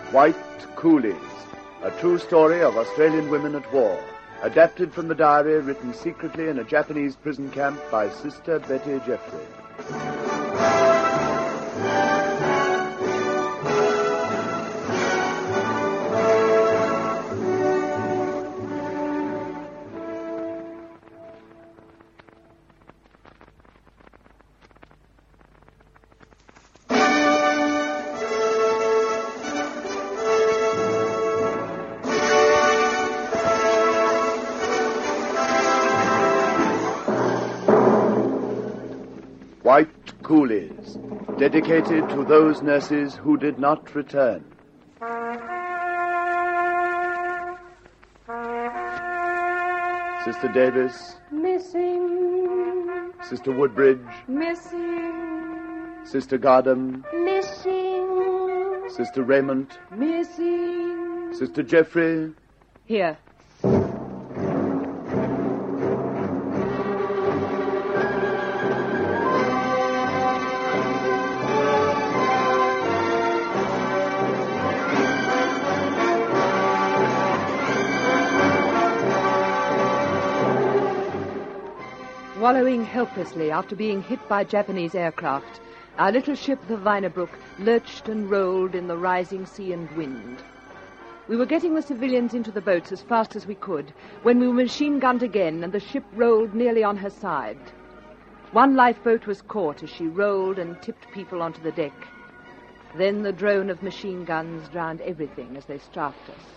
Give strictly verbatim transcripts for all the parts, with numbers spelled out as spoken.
White Coolies, a true story of Australian women at war, adapted from the diary written secretly in a Japanese prison camp by Sister Betty Jeffrey. White Coolies, dedicated to those nurses who did not return. Sister Davis. Missing. Sister Woodbridge. Missing. Sister Gardam. Missing. Sister Raymond. Missing. Sister Jeffrey. Here. Wallowing helplessly after being hit by Japanese aircraft, our little ship, the Weinerbrook, lurched and rolled in the rising sea and wind. We were getting the civilians into the boats as fast as we could when we were machine-gunned again and the ship rolled nearly on her side. One lifeboat was caught as she rolled and tipped people onto the deck. Then the drone of machine guns drowned everything as they strafed us.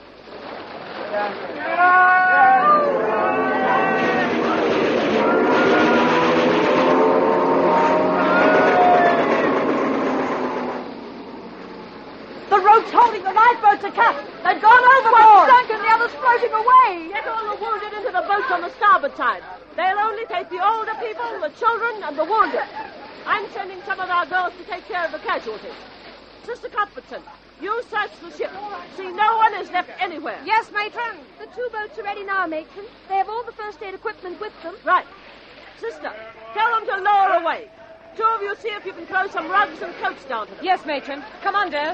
The ropes holding the lifeboats are cut. They've gone overboard. One sunk and the others floating away. Get all the wounded into the boats on the starboard side. They'll only take the older people, the children, and the wounded. I'm sending some of our girls to take care of the casualties. Sister Cuthbertson, you search the ship. See no one is left anywhere. Yes, matron. The two boats are ready now, matron. They have all the first aid equipment with them. Right. Sister, tell them to lower away. Two of you see if you can throw some rugs and coats down to them. Yes, matron. Come on, dear.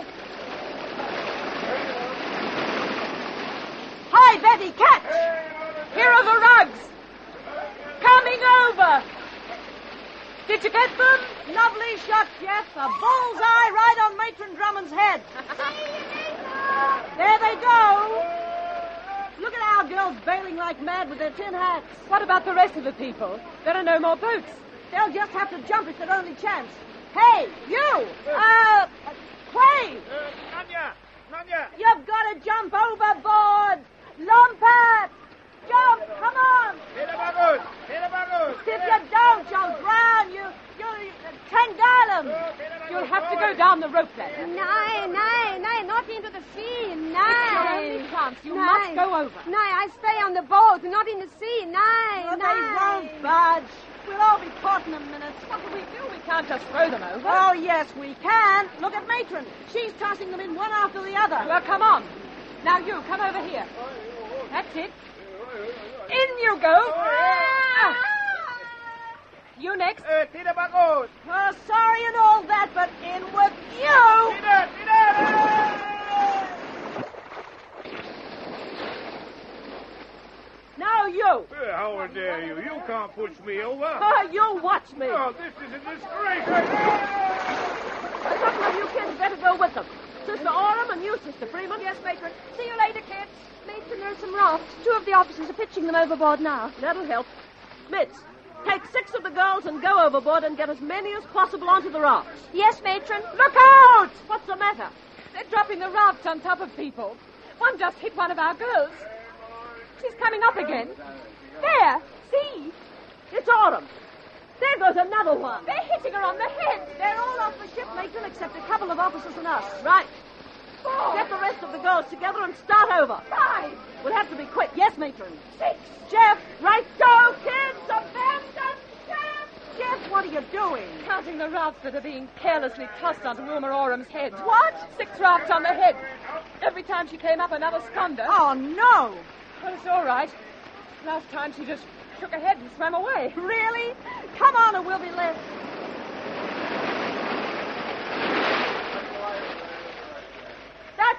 Hi, Betty, catch! Here are the rugs. Coming over. Did you get them? Lovely shot, Jeff. A bullseye right on Matron Drummond's head. There they go. Look at our girls bailing like mad with their tin hats. What about the rest of the people? There are no more boats. They'll just have to jump. It's their only chance. Hey, you! Uh, Quay! Uh, Nanya! Nanya! You've got to jump overboard! Lompat! Jump! Come on! Bagus! Bagus! If you don't, you'll drown. You, you, Tangalum! You'll have to go down the rope ladder. No, no, no, not into the sea. No. It's your only chance. You no. must go over. No, I stay on the boat, not in the sea. No, Well, no. they won't budge. We'll all be caught in a minute. What do we do? We can't just throw them over. Oh, yes, we can. Look at Matron. She's tossing them in one after the other. Well, come on. Now you, come over here. That's it. In you go. Ah. You next. Uh, tira Bagus! Oh, sorry and all that, but in with you. Tira! Tira! Now you. Uh, how dare you? You can't push me over. Oh, you watch me. Oh, this is a disgrace. A couple of you kids better go with them. Sister Oram and you, Sister Freeman. Yes, matron. See you later, kids. Matron, there's some rafts. Two of the officers are pitching them overboard now. That'll help. Mitz, take six of the girls and go overboard and get as many as possible onto the rafts. Yes, matron. Look out! What's the matter? They're dropping the rafts on top of people. One just hit one of our girls. She's coming up again. There. See? It's Autumn. There goes another one. They're hitting her on the head. They're all off the ship, Matron, except a couple of officers and us. Right. Four. Get the rest of the girls together and start over. Five. We'll have to be quick. Yes, Matron. Six. Jeff, right go, kids. Abandon ship. Jeff, what are you doing? Counting the rafts that are being carelessly tossed onto Wilma Oram's head. What? Six rafts on the head. Every time she came up, another sconder. Oh, no. Well, it's all right. Last time she just shook her head and swam away. Really? Come on or we'll be late. That's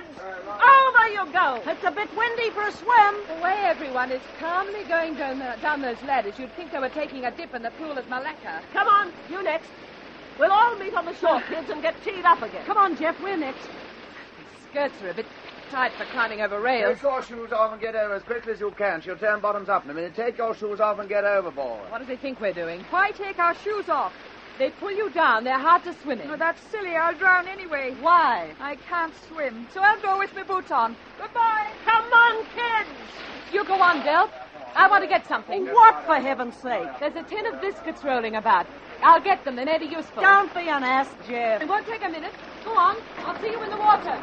Over you go. It's a bit windy for a swim. The way everyone is calmly going down, the, down those ladders, you'd think they were taking a dip in the pool at Malacca. Come on, you next. We'll all meet on the shore, kids, and get teed up again. Come on, Jeff, we're next. The skirts are a bit tight for climbing over rails. Take your shoes off and get over as quickly as you can. She'll turn bottoms up in a minute. Take your shoes off and get overboard. What do they think we're doing? Why take our shoes off? They pull you down. They're hard to swim in. Oh, that's silly. I'll drown anyway. Why? I can't swim, so I'll go with my boots on. Goodbye. Come on, kids. You go on, Del. I want to get something. What, for heaven's sake? There's a tin of biscuits rolling about. I'll get them. They may be useful. Don't be an ass, Jeff. It won't take a minute. Go on. I'll see you in the water.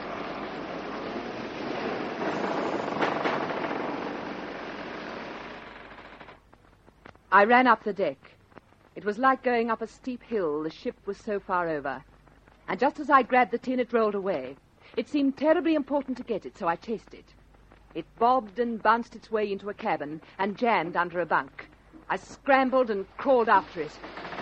I ran up the deck. It was like going up a steep hill. The ship was so far over. And just as I grabbed the tin, it rolled away. It seemed terribly important to get it, so I chased it. It bobbed and bounced its way into a cabin and jammed under a bunk. I scrambled and crawled after it.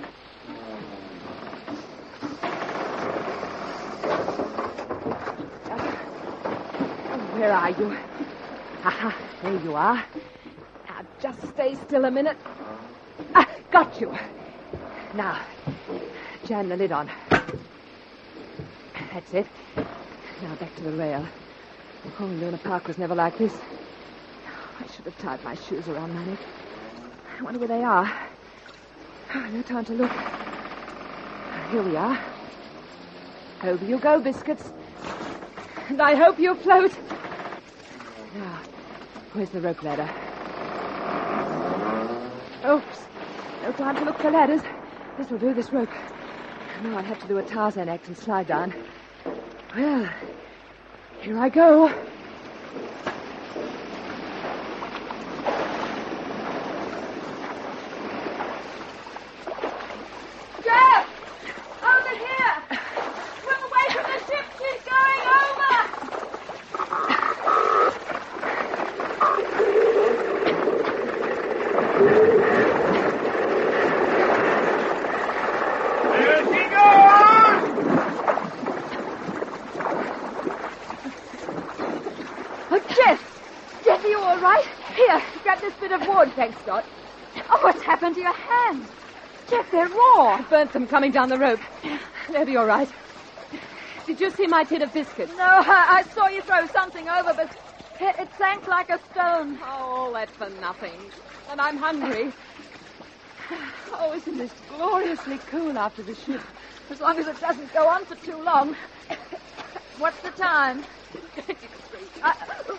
Where are you? Aha, there you are. Now, just stay still a minute. Ah, got you. Now, jam the lid on. That's it. Now back to the rail. Oh, Luna Park was never like this. I should have tied my shoes around my neck. I wonder where they are. Oh, no time to look. Here we are. Over you go, biscuits. And I hope you float. Now, where's the rope ladder? Oops. No time to look for ladders. This'll do, this rope. Now I'll have to do a Tarzan act and slide down. Well, here I go. Jeff! Over here! Swim away from the ship. She's going over! Here she goes! Oh, Jeff! Jeff, are you all right? Here, grab this bit of wood. Thanks, Dot. Oh, what's happened to your hands? Jeff, they're raw. I burnt them coming down the rope. They'll be all right. Did you see my tin of biscuits? No, I, I saw you throw something over, but it, it sank like a stone. Oh, all that for nothing. And I'm hungry. Oh, isn't this gloriously cool after the ship? As long as it doesn't go on for too long. What's the time? I...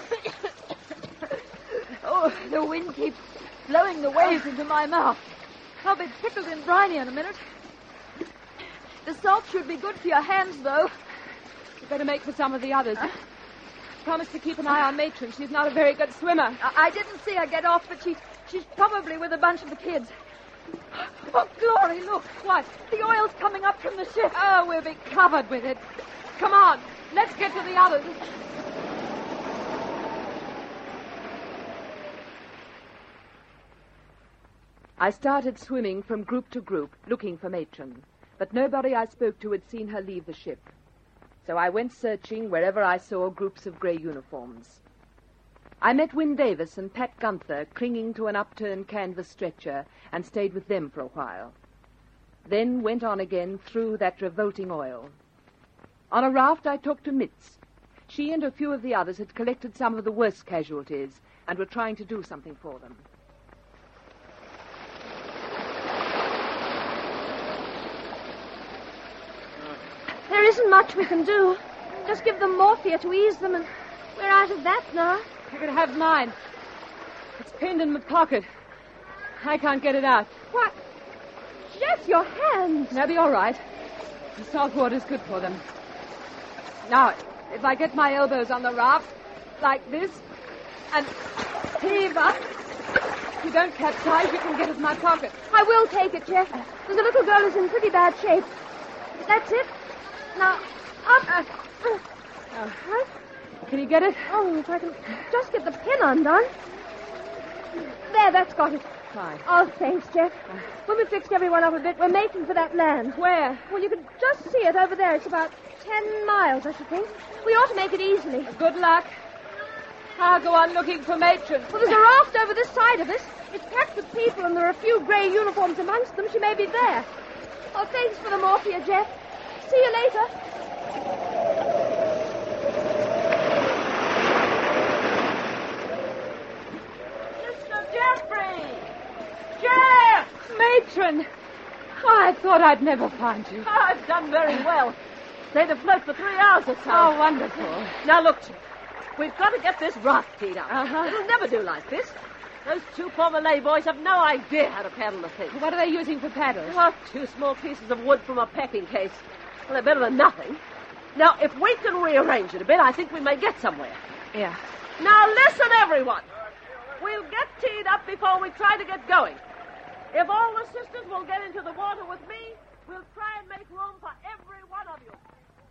Oh, the wind keeps blowing the waves into my mouth. I'll be pickled and briny in a minute. The salt should be good for your hands, though. You better make for some of the others. Huh? Promise to keep an eye on Matron. She's not a very good swimmer. I, I didn't see her get off, but she, she's probably with a bunch of the kids. Oh, Glory, look. What? The oil's coming up from the ship. Oh, we'll be covered with it. Come on. Let's get to the others. I started swimming from group to group, looking for Matron. But nobody I spoke to had seen her leave the ship. So I went searching wherever I saw groups of grey uniforms. I met Wynne Davis and Pat Gunther clinging to an upturned canvas stretcher and stayed with them for a while. Then went on again through that revolting oil. On a raft I talked to Mitz. She and a few of the others had collected some of the worst casualties and were trying to do something for them. There isn't much we can do. Just give them morphia to ease them, and we're out of that now. You can have mine. It's pinned in my pocket. I can't get it out. What? Jeff, your hands. They'll be all right. The salt water's good for them. Now, if I get my elbows on the raft, like this, and heave up, if you don't capsize, you can get at my pocket. I will take it, Jeff. The little girl is in pretty bad shape. That's it. Now, up. Uh, uh, what? Can you get it? Oh, if I can just get the pin undone. There, that's got it. Fine. Oh, thanks, Jeff. When we fixed everyone up a bit, we're making for that land. Where? Well, you can just see it over there. It's about ten miles, I should think. We ought to make it easily. Good luck. I'll go on looking for Matron. Well, there's a raft over this side of us. It's packed with people, and there are a few grey uniforms amongst them. She may be there. Oh, thanks for the morphia, Jeff. See you later. Mister Jeffrey! Jeff! Matron! Oh, I thought I'd never find you. Oh, I've done very well. Stayed afloat for three hours or so. Oh, wonderful. Now, look, Jeff. We've got to get this raft teed up. Uh-huh. It'll never do like this. Those two poor Malay boys have no idea how to paddle the thing. What are they using for paddles? Oh, two small pieces of wood from a packing case. Well, they're better than nothing. Now, if we can rearrange it a bit, I think we may get somewhere. Yeah. Now, listen, everyone. We'll get teed up before we try to get going. If all the sisters will get into the water with me, we'll try and make room for every one of you.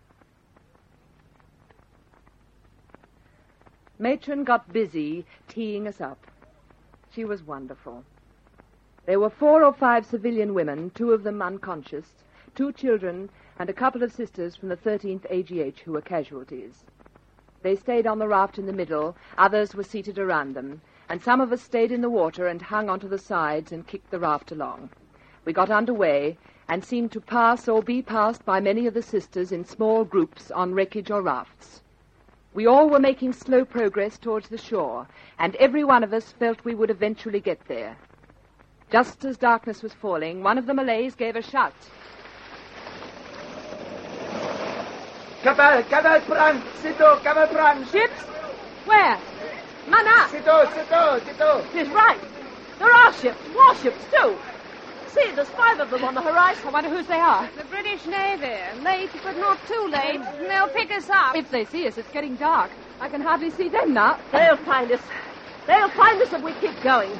Matron got busy teeing us up. She was wonderful. There were four or five civilian women, two of them unconscious, two children, and a couple of sisters from the thirteenth A G H who were casualties. They stayed on the raft in the middle, others were seated around them, and some of us stayed in the water and hung onto the sides and kicked the raft along. We got underway and seemed to pass or be passed by many of the sisters in small groups on wreckage or rafts. We all were making slow progress towards the shore, and every one of us felt we would eventually get there. Just as darkness was falling, one of the Malays gave a shout. Kapal, kapal perang, situ, kapal perang. Ships? Where? Mana? Situ, situ, situ. He's right. There are ships, warships, too. See, there's five of them on the horizon. I wonder whose they are. The British Navy. Late, but not too late. They'll pick us up. If they see us, it's getting dark. I can hardly see them now. They'll find us. They'll find us if we keep going.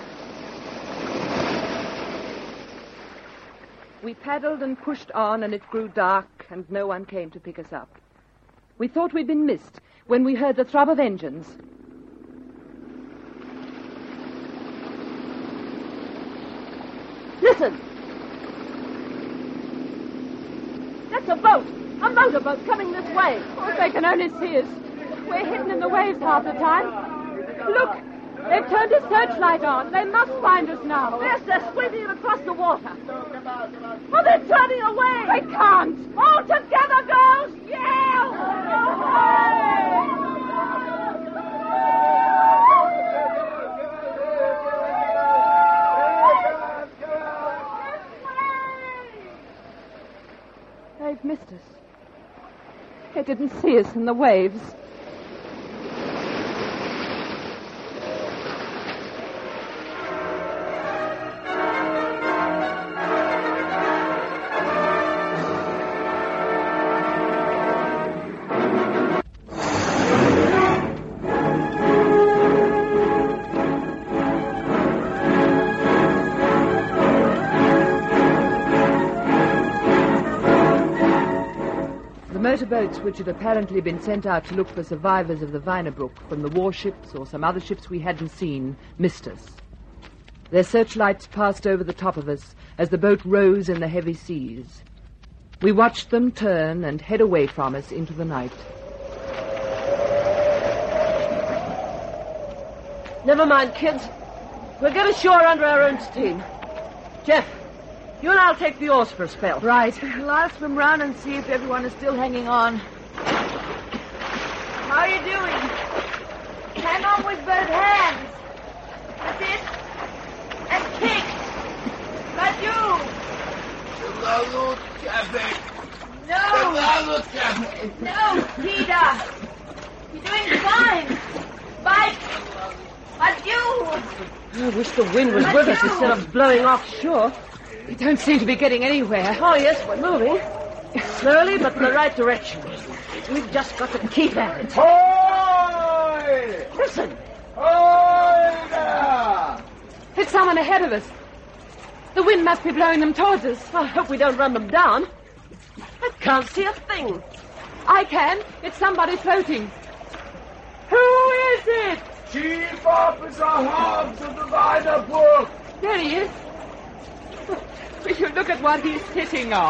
We paddled and pushed on, and it grew dark, and no one came to pick us up. We thought we'd been missed when we heard the throb of engines. Listen. That's a boat. A motorboat coming this way. Oh, they can only see us. We're hidden in the waves half the time. Look, they've turned a searchlight on. They must find us now. Yes, they're sweeping it across the water. Oh, they're turning away. They can't. All together, girls. Yell! They've missed us. They didn't see us in the waves. Motorboats which had apparently been sent out to look for survivors of the Wynebroek from the warships or some other ships we hadn't seen missed us. Their searchlights passed over the top of us as the boat rose in the heavy seas. We watched them turn and head away from us into the night. Never mind, kids. We'll get ashore under our own steam. Jeff, you and I'll take the oars for a spell. Right. Well, I'll swim round and see if everyone is still hanging on. How are you doing? Hang on with both hands. That's it. And kick. That's you. Terlalu capek. No. Terlalu capek. No, Peter. You're doing fine. Bite. But you. I wish the wind was with us instead of blowing offshore. We don't seem to be getting anywhere. Oh, yes, we're moving. Slowly, but in the right direction. We've just got to keep at it. Hoy! Listen. Hoy there! It's someone ahead of us. The wind must be blowing them towards us. I hope we don't run them down. I can't see a thing. I can. It's somebody floating. Who is it? Chief Officer Hobbs of the Wynebroek. There he is. Will you look at what he's sitting on?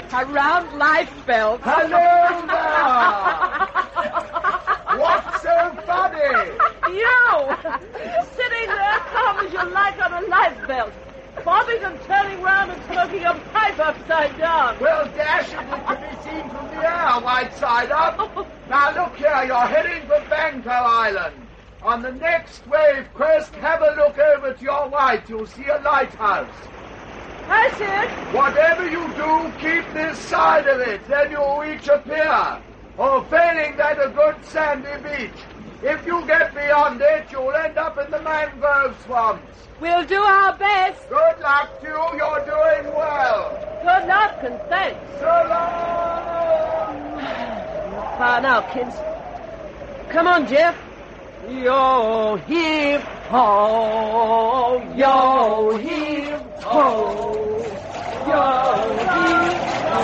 A round lifebelt. Hello there! What's so funny? You! Sitting there calm as you like on a lifebelt. Bobbing and turning round and smoking a pipe upside down. Well, dash it, it can be seen from the air, right side up. Now, look here, you're heading for Banco Island. On the next wave crest, have a look over to your right. You'll see a lighthouse. I see it. Whatever you do, keep this side of it. Then you'll reach a pier. Or failing that, a good sandy beach. If you get beyond it, you'll end up in the mangrove swamps. We'll do our best. Good luck to you. You're doing well. Good luck and thanks. So long. Far now, kids. Come on, Jeff. Yo, heave, ho. Yo, heave, ho. Yo, heave,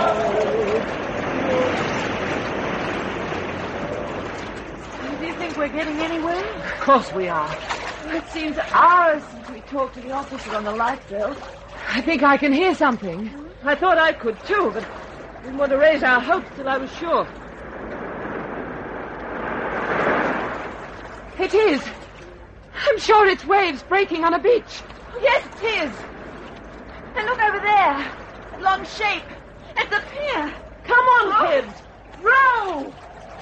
ho. Do you think we're getting anywhere? Of course we are. It seems hours since we talked to the officer on the lifebelt. I think I can hear something. I thought I could too, but didn't want to raise our hopes till I was sure. It is. I'm sure it's waves breaking on a beach. Yes, it is. And look over there. That long shape. At the pier. Come on, kids. Row!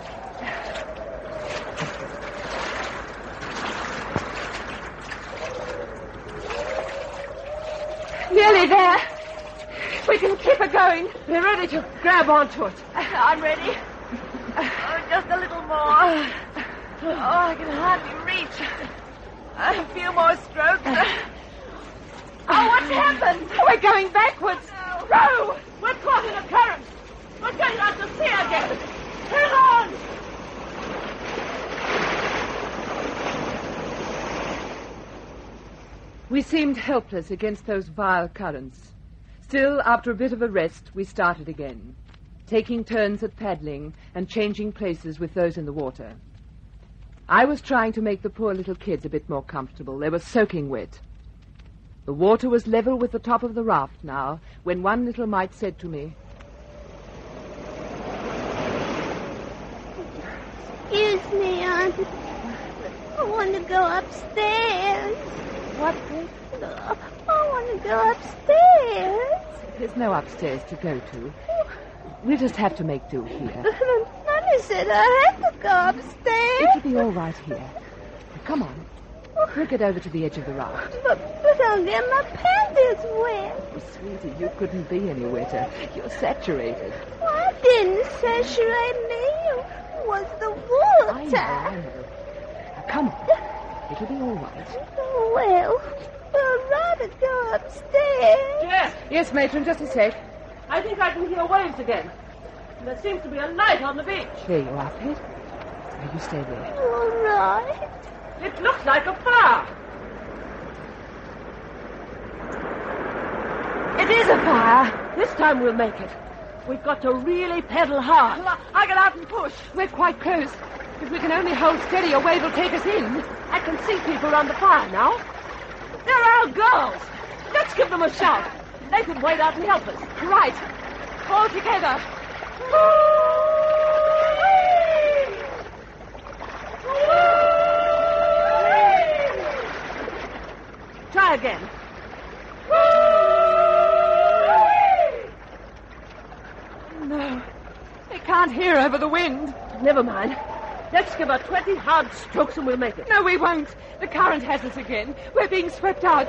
Nearly there. We can keep it going. Be ready to grab onto it. I'm ready. Oh, just a little more. Oh, I can hardly reach. A few more strokes. Oh, what's happened? We're going backwards. Row! We're caught in a current. We're going out to sea again. Hang on! We seemed helpless against those vile currents. Still, after a bit of a rest, we started again, taking turns at paddling and changing places with those in the water. I was trying to make the poor little kids a bit more comfortable. They were soaking wet. The water was level with the top of the raft now, when one little mite said to me, Excuse me, Aunt. I want to go upstairs. What? I want to go upstairs. There's no upstairs to go to. We'll just have to make do here. Mommy said I had to go upstairs. It'll be all right here. Now, come on. We'll get over to the edge of the raft. But, but I'll get my panties wet. Oh, sweetie, you couldn't be any wetter. You're saturated. I didn't saturate me. It was the water. I know, I know. Now, come on. It'll be all right. Oh, well, I'd rather go upstairs. Jeff, Yes, matron, just a sec. I think I can hear waves again. And there seems to be a light on the beach. There you are, Pet. Now, you stay there. All right. It looks like a fire. It is a fire. This time we'll make it. We've got to really pedal hard. I get out and push. We're quite close. If we can only hold steady, a wave will take us in. I can see people around the fire now. They're our girls. Let's give them a shout. They can wait out and help us. Right. All together. Try again. No. They can't hear over the wind. Never mind. Let's give her twenty hard strokes and we'll make it. No, we won't. The current has us again. We're being swept out.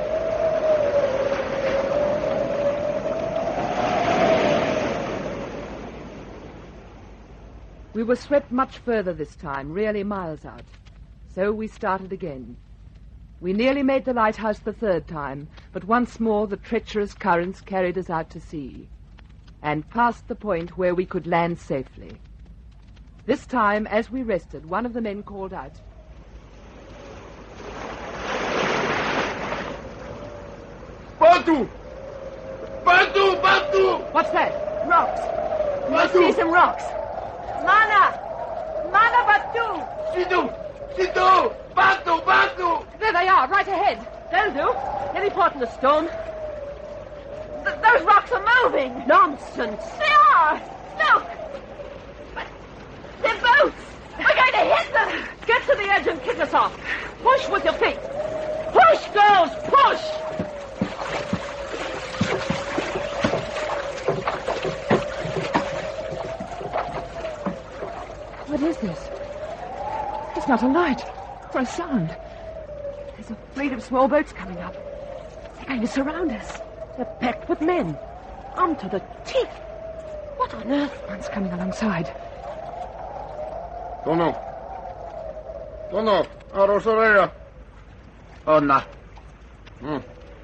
We were swept much further this time, really miles out. So we started again. We nearly made the lighthouse the third time, but once more the treacherous currents carried us out to sea and past the point where we could land safely. This time, as we rested, one of the men called out, Batu! Batu! Batu! "What's that?" Rocks. I Batu! see some rocks. Mana! Mana Batu! Situ! Situ! Batu! Batu! There they are, right ahead. They'll do. Any port in the storm. Th- those rocks are moving. Nonsense. They are. Look. But they're boats. We're going to hit them. Get to the edge and kick us off. Push with your feet. Push, girls, push! What is this? It's not a light or a sound. There's a fleet of small boats coming up. They're going to surround us. They're packed with men. Armed to the teeth. What on earth? One's coming alongside. Tono. Tono. Arosorera. Anna. Hmm.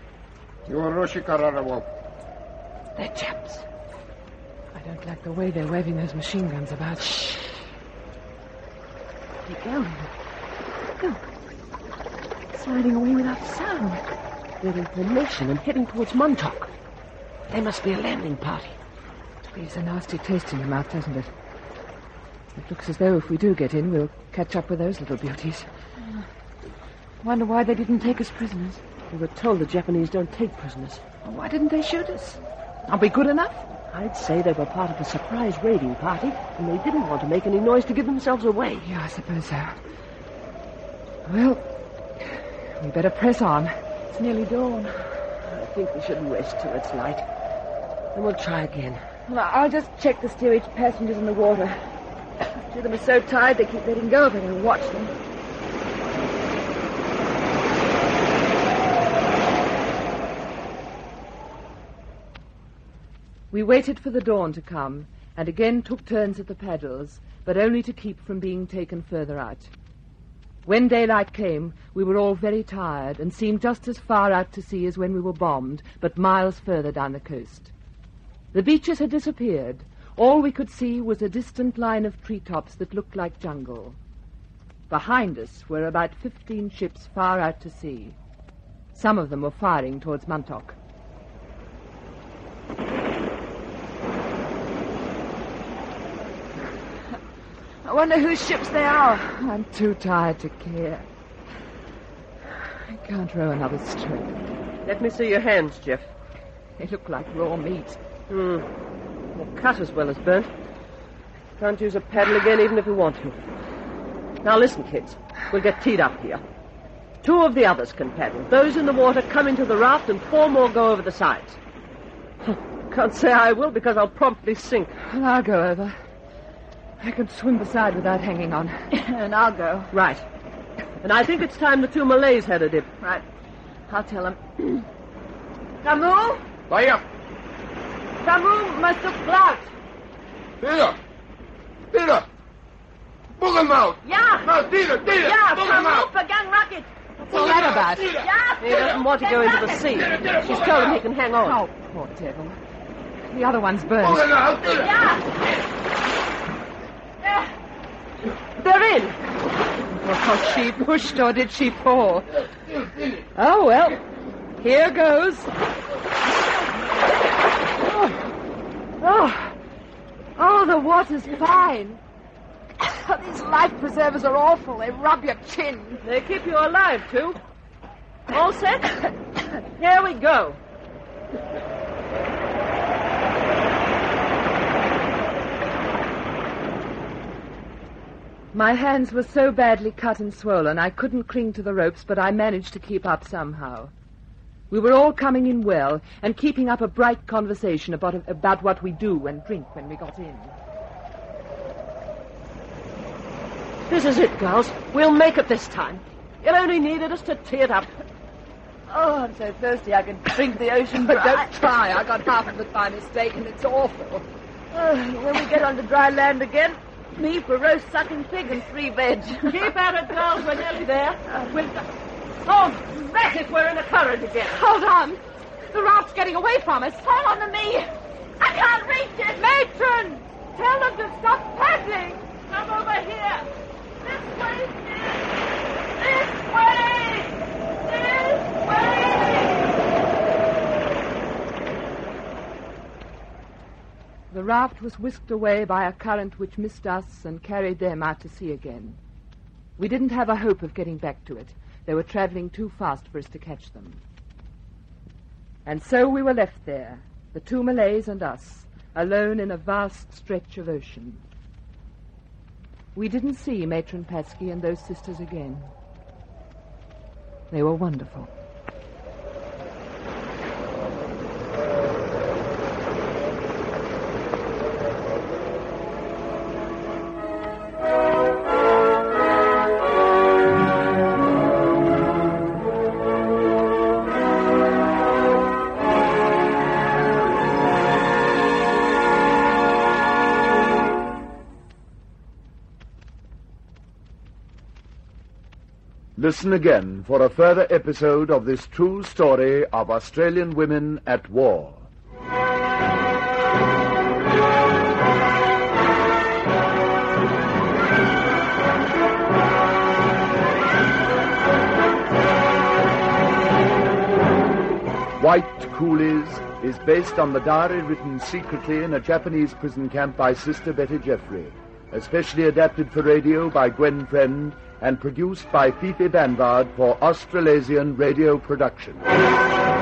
They're chaps. I don't like the way they're waving those machine guns about. Shh. They're going. Look. Sliding away without a sound. They're in formation and heading towards Montauk. They must be a landing party. It leaves a nasty taste in your mouth, doesn't it? It looks as though if we do get in, we'll catch up with those little beauties. Uh, wonder why they didn't take us prisoners. We were told the Japanese don't take prisoners. Well, why didn't they shoot us? Are we good enough? I'd say they were part of a surprise raiding party, and they didn't want to make any noise to give themselves away. Yeah, I suppose so. Well, we better press on. It's nearly dawn. I think we should rest till it's light. And we'll try again. Well, I'll just check the steerage passengers in the water. Two of them are so tired they keep letting go if I don't watch them. We waited for the dawn to come and again took turns at the paddles, but only to keep from being taken further out. When daylight came, we were all very tired and seemed just as far out to sea as when we were bombed, but miles further down the coast. The beaches had disappeared. All we could see was a distant line of treetops that looked like jungle. Behind us were about fifteen ships far out to sea. Some of them were firing towards Montauk. I wonder whose ships they are. I'm too tired to care. I can't row another stroke. Let me see your hands, Jeff. They look like raw meat. Hmm. They're cut as well as burnt. Can't use a paddle again even if we want to. Now listen, kids. We'll get teed up here. Two of the others can paddle. Those in the water come into the raft and four more go over the sides. Can't say I will because I'll promptly sink. Well, I'll go over. I can swim beside without hanging on. And I'll go. Right. And I think it's time the two Malays had a dip. Right. I'll tell them. Kamu? Vaya. Kamu must have blocked. Tira. Tira. Boog hem out. Ja. Nou, tira, tira. Ja, Boog hem Kamu, out. began rocket. What's all that about? Ja, He doesn't want to go into the sea. She's told him he can hang on. Oh, poor devil. The other one's burned. Boog hem out. Tira. Ja. They're in. Was she pushed or did she fall? Oh, well. Here goes. Oh. Oh, oh the water's fine. These life preservers are awful. They rub your chin. They keep you alive, too. All set? Here we go. My hands were so badly cut and swollen I couldn't cling to the ropes, but I managed to keep up somehow. We were all coming in well and keeping up a bright conversation about, about what we do and drink when we got in. This is it, girls. We'll make it this time. You only needed us to tee it up. Oh, I'm so thirsty I could drink the ocean dry. But don't try. I got half of it by mistake and it's awful. Uh, when we get onto dry land again, me for roast sucking pig and three veg. Keep at it, girls. We're nearly there. Uh, we'll... Oh, that's if we're in a current again. Hold on. The raft's getting away from us. Hold on to me. I can't reach it. Matron! Tell them to stop paddling. Come over here. This way, Sid. This way. This way. The raft was whisked away by a current which missed us and carried them out to sea again. We didn't have a hope of getting back to it. They were traveling too fast for us to catch them. And so we were left there, the two Malays and us, alone in a vast stretch of ocean. We didn't see Matron Patsky and those sisters again. They were wonderful. Listen again for a further episode of this true story of Australian women at war. White Coolies is based on the diary written secretly in a Japanese prison camp by Sister Betty Jeffrey, especially adapted for radio by Gwen Friend and produced by Fifi Banvard for Australasian Radio Production.